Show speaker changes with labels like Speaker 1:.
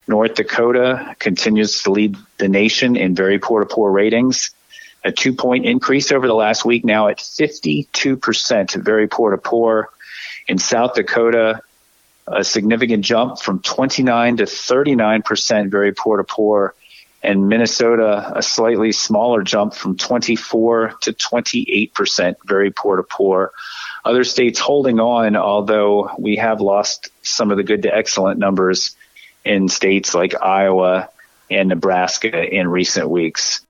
Speaker 1: North Dakota continues to lead the nation in very poor to poor ratings, a 2-point increase over the last week, now at 52% very poor to poor. In South Dakota, a significant jump from 29 to 39% very poor to poor. And Minnesota, a slightly smaller jump from 24 to 28% very poor to poor. Other states holding on, although we have lost some of the good to excellent numbers in states like Iowa and Nebraska in recent weeks.